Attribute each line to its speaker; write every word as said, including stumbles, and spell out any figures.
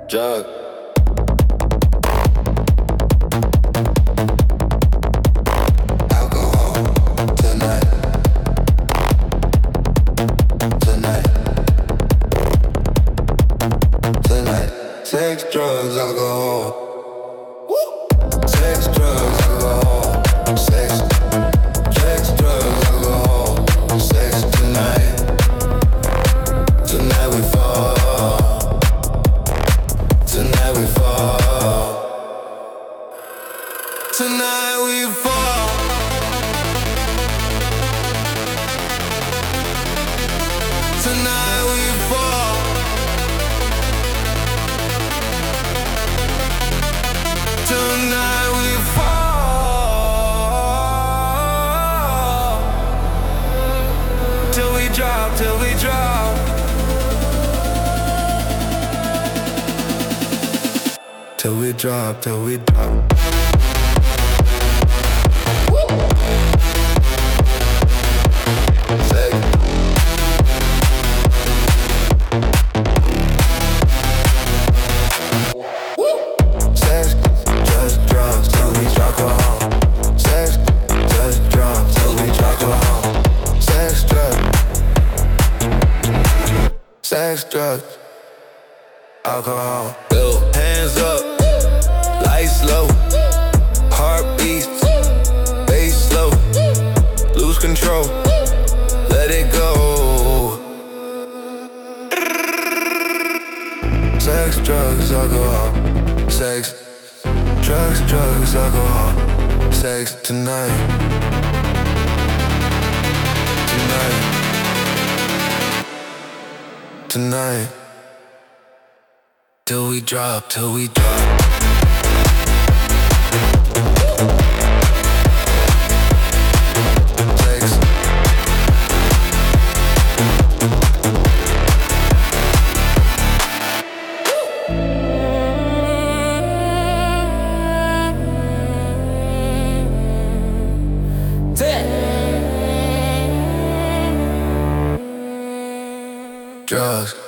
Speaker 1: Drug. Alcohol tonight. Tonight. Tonight. Sex, drugs, alcohol. Sex, drugs, alcohol. Sex. Sex, drugs, alcohol. Sex tonight. Tonight we fall. Tonight we fall. Tonight we fall. Tonight we fall. Tonight we fall. Till we drop, till we drop. Till we drop, till we drop. Sex. Sex, just drugs, till we drop alcohol. Sex, just drugs, till we drop alcohol. Sex, drugs. Sex, drugs, alcohol. Yo, hands up, lights low, heartbeats, bass slow, lose control, let it go. Sex, drugs, alcohol. Sex, drugs, drugs, alcohol. Sex tonight. Tonight. Tonight. Till we drop, till we drop. Sex. Drugs.